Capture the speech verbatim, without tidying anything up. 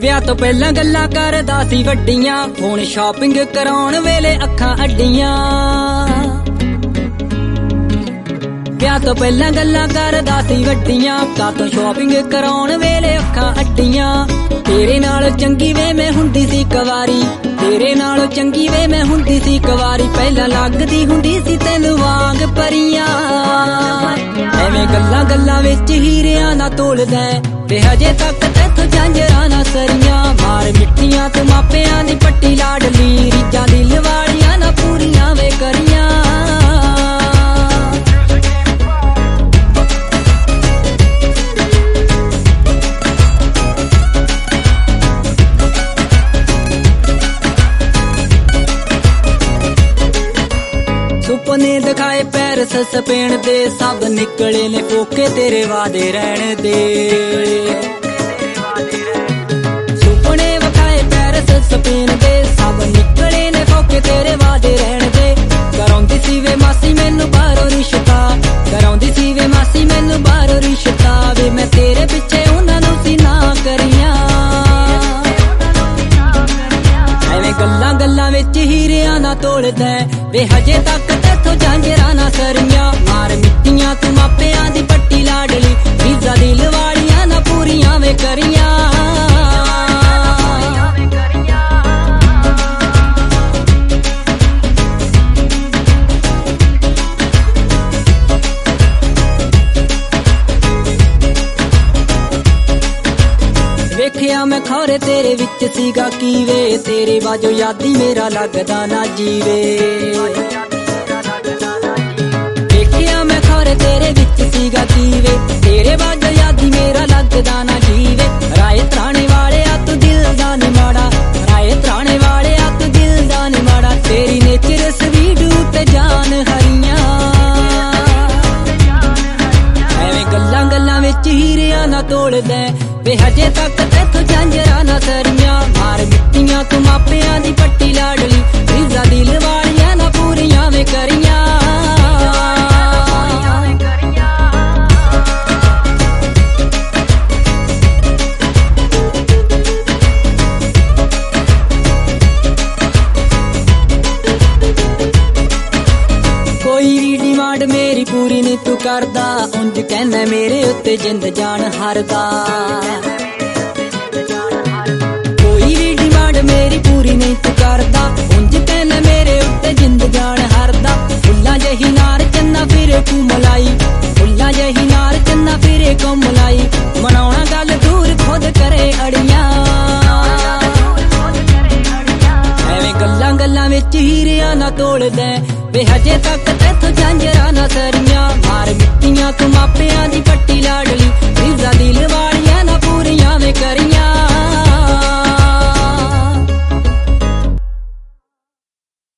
ਵਿਆਹ ਤੋਂ ਪਹਿਲਾਂ ਗੱਲਾਂ ਕਰਦਾ ਸੀ ਵੱਡੀਆਂ, ਹੁਣ ਸ਼ਾਪਿੰਗ ਕਰਾਉਣ ਵੇਲੇ ਅੱਖਾਂ ਅੱਡੀਆਂ। ਵਿਆਹ ਤੋਂ ਪਹਿਲਾਂ ਗੱਲਾਂ ਕਰਦਾ ਸੀ ਵੱਡੀਆਂ, ਕਾਤੋਂ ਸ਼ਾਪਿੰਗ ਕਰਾਉਣ ਵੇਲੇ ਅੱਖਾਂ ਅੱਡੀਆਂ। ਤੇਰੇ ਨਾਲ ਚੰਗੀ ਵੇ ਮੈਂ ਹੁੰਦੀ ਸੀ ਕਵਾਰੀ, ਤੇਰੇ ਨਾਲ ਚੰਗੀ ਵੇ ਮੈਂ ਹੁੰਦੀ ਸੀ ਕਵਾਰੀ। ਪਹਿਲਾਂ ਲੱਗਦੀ ਹੁੰਦੀ ਸੀ ਤੈਨੂੰ ਵਾਂਗ ਪਰੀਆਂ। ਐਵੇਂ ਗੱਲਾਂ ਗੱਲਾਂ ਵਿੱਚ ਹੀਰਿਆਂ ਨਾ ਤੋਲਦਾ ਵੇ ਹਜੇ ਤੱਕ ਤੈਥੋਂ ਝਾਂਜਰਾਂ ਨਾ ਸਰੀਆਂ। ਮਾਰ ਮਿੱਠੀਆਂ ਤੂੰ ਮਾਪਿਆਂ ਦੀ ਪੱਟੀ ਲਾਡਲੀ, ਰੀਝਾਂ ਦਿਲ ਵਾਲੀਆਂ ਨਾ ਪੂਰੀਆਂ ਵੇ ਕਰੀਆਂ। ਸੁਪਨੇ ਦਿਖਾਏ ਪੈਰਿਸ ਸਪੇਨ ਦੇ, ਸਭ ਨਿਕਲੇ ਨੇ ਫੋਕੇ ਤੇਰੇ ਵਾਦੇ ਰਹਿਣ ਦੇ। ਸੁਪਨੇ ਵਿਖਾਏ ਪੈਰਿਸ ਸਪੇਨ ਦੇ, ਸਭ ਨਿਕਲੇ ਨੇ ਫੋਕੇ ਤੇਰੇ ਵਾਦੇ ਰਹਿਣ ਦੇ। ਕਰਾਉਂਦੀ ਸੀ ਵੇ ਮਾਸੀ ਮੈਨੂੰ ਬਾਹਰੋਂ ਰਿਸ਼ਤਾ, ਕਰਾਉਂਦੀ ਸੀ ਵੇ ਮਾਸੀ ਮੈਨੂੰ ਬਾਹਰੋਂ ਰਿਸ਼ਤਾ। ਵੇ ਮੈਂ ਤੇਰੇ ਪਿੱਛੇ ਉਹਨਾਂ ਨੂੰ ਸੀ ਨਾ ਕਰੀਆਂ। ਐਵੇਂ ਗੱਲਾਂ ਗੱਲਾਂ ਵਿੱਚ ਹੀਰਿਆਂ ਨਾ ਤੋਲਦਾ ਵੇ ਹਜੇ ਤੱਕ ਤੈਥੋਂ ਝਾਂਜਰਾਂ ਨਾ ਸਰੀਆਂ। ਮਾਰ ਮਿੱਟੀਆਂ ਤੂੰ ਮਾਪਿਆਂ ਦੀ ਪੱਟੀ ਲਾਡਲੀ, ਰੀਝਾਂ ਦਿਲ ਵਾਲੀਆਂ ਨਾ ਪੂਰੀਆਂ ਵੇ ਕਰੀਆਂ। ਵੇਖਿਆ ਮੈਂ ਖੌਰੇ ਤੇਰੇ ਵਿੱਚ ਸੀਗਾ ਕੀ ਵੇ, ਤੇਰੇ ਬਾਝੋਂ ਯਾਦੀ ਮੇਰਾ ਲੱਗਦਾ ਨਾ ਜੀਵੇ। ਵੇਖਿਆ ਮੈਂ ਖੌਰੇ ਤੇਰੇ ਵਿੱਚ ਸੀਗਾ ਕੀ ਵੇ, ਤੇਰੇ ਬਾਝੋਂ ਯਾਦੀ ਮੇਰਾ ਲੱਗਦਾ ਨਾ ਜੀਵੇ। ਰਾਏ ਤਰਾਣੇ ਵਾਲਿਆ ਤੂੰ ਦਿਲ ਦਾ ਨੀ ਮਾੜਾ, ਰਾਏ ਤਰਾਣੇ ਵਾਲਿਆ ਤੂੰ ਦਿਲ ਦਾ ਨੀ ਮਾੜਾ। ਤੇਰੀ ਨੇਚਰ ਸਵੀਡੂ ਤੇ ਜਾਨ ਹਰੀਆਂ। ਐਵੇਂ ਗੱਲਾਂ ਗੱਲਾਂ ਵਿੱਚ ਹੀਰਿਆਂ ਨਾ ਤੋਲਦਾ ਵੇ ਹਜੇ ਤੱਕ ਤੈਥੋਂ ਝਾਂਜਰਾਂ ਨਾ ਸਰੀਆਂ। ਮਾਰ ਮਿੱਟੀਆਂ ਤੂੰ ਮਾਪਿਆਂ ਦੀ ਪੱਟੀ ਲਾਡਲੀ, ਰੀਝਾਂ ਦਿਲ ਵਾਲੀਆਂ ਨਾ ਪੂਰੀਆਂ ਵੇ ਕਰੀਆਂ। ਕੋਈ ਵੀ ਡਿਮਾਂਡ ਮੇਰੀ ਪੂਰੀ ਨੀ ਤੂੰ ਕਰਦਾ, ਉਂਝ ਕਹਿੰਦਾ ਮੇਰੇ ਉੱਤੇ ਜਿੰਦ ਜਾਨ ਹਰਦਾ। ਕੋਈ ਵੀ ਡਿਮਾਂਡ ਮੇਰੀ ਪੂਰੀ ਨੀ ਤੂੰ ਕਰਦਾ, ਉਂਝ ਕਹਿੰਦਾ ਮੇਰੇ ਉੱਤੇ ਜਿੰਦ ਜਾਨ ਹਰਦਾ। ਫੁੱਲਾਂ ਜਿਹੀ ਨਾਰ ਚੰਨਾ ਫਿਰੇ ਕੁਮਲਾਈ, ਫੁੱਲਾਂ ਜਿਹੀ ਨਾਰ ਚੰਨਾ ਫਿਰੇ ਕੁਮਲਾਈ। ਮਨਾਉਣਾ ਗੱਲ ਦੂਰ ਖੁਦ ਕਰੇ ਅੜੀਆਂ। ਐਵੇਂ ਗੱਲਾਂ ਗੱਲਾਂ ਵਿੱਚ ਹੀਰਿਆਂ ਨਾ ਤੋਲਦਾ ਵੇ ਹਜੇ ਤੱਕ ਤੈਥੋਂ ਝਾਂਜਰਾਂ ਨਾ ਸਰੀਆਂ। ਮਾਰ ਮਿੱਟੀਆਂ ਤੂੰ ਮਾਪਿਆਂ ਦੀ ਪੱਟੀ ਲਾਡ